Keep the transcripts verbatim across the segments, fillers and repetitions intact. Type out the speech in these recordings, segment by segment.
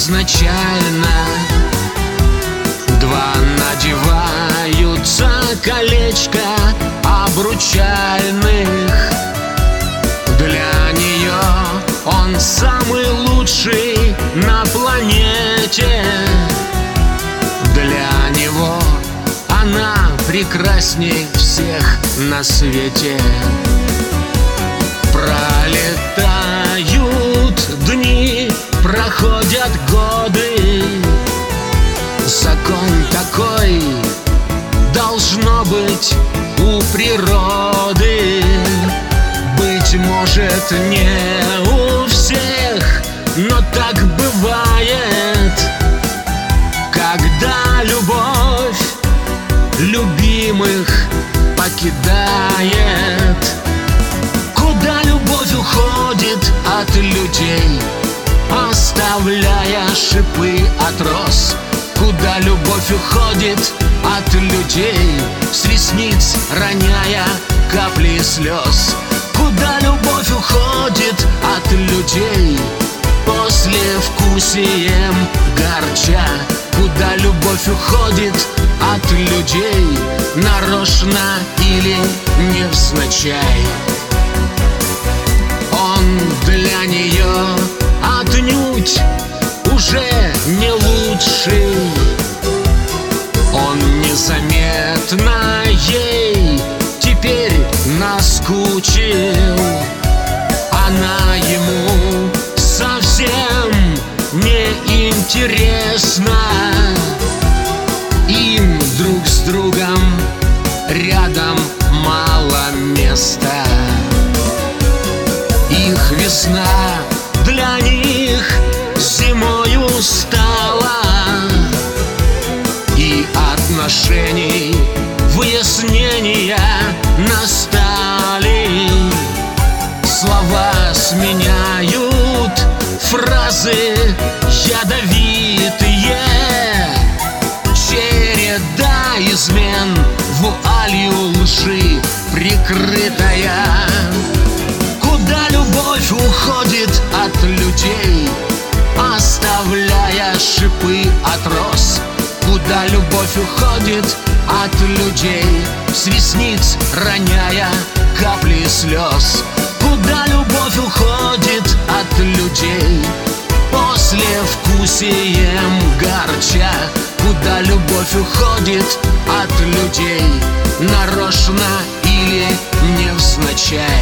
изначально. Два надеваются колечко обручальных. Для нее он самый лучший на планете. Для него она прекрасней всех на свете. Пролетают дни, проходят годы. Закон такой должно быть у природы. Быть может, не у всех, но так бывает, когда любовь любимых покидает. Куда любовь уходит от людей, оставляя шипы от роз? Куда любовь уходит от людей, с ресниц роняя капли слез? Куда любовь уходит от людей, послевкусием горча? Куда любовь уходит от людей, нарочно или невзначай? Он для нее отнюдь уже не лучший. Он незаметно ей теперь наскучил. Она ему совсем не интересна. Им друг с другом рядом мало места. Их весна для них зимою стала, и отношений выяснения настали. Слова сменяют фразы ядовитые. Череда измен вуалью лжи прикрытая. Куда любовь уходит от людей, оставляя шипы от роз? Куда любовь уходит от людей, с ресниц роняя капли слез? Куда любовь уходит от людей, послевкусием горча? Куда любовь уходит от людей, нарочно или невзначай?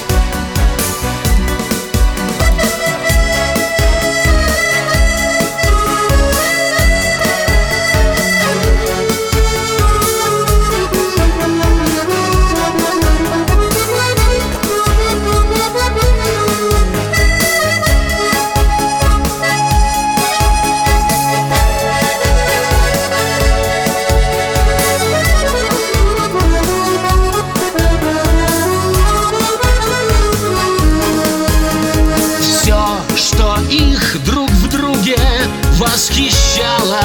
Друг в друге восхищало,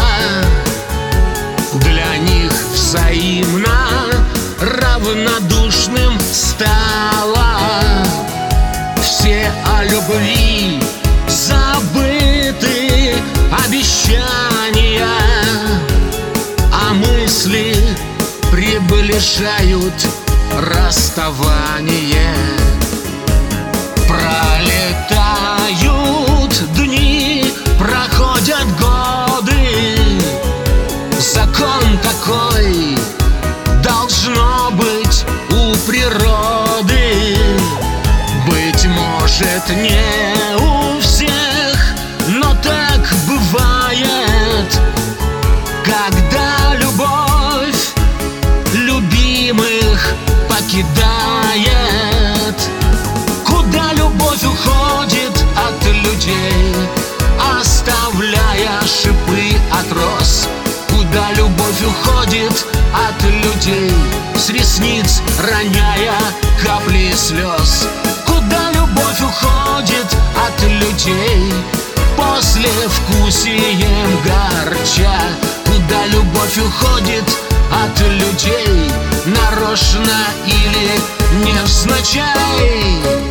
для них взаимно равнодушным стало. Все о любви забыты обещания, а мысли приближают расставание. Пролетают дни, проходят годы. Закон такой должно быть у природы. Быть может, не у всех, но так бывает, когда любовь любимых покидает. Куда любовь уходит от людей, оставляя шипы от роз? Куда любовь уходит от людей, с ресниц роняя капли слез? Куда любовь уходит от людей, послевкусием горча? Куда любовь уходит от людей, нарочно или невзначай?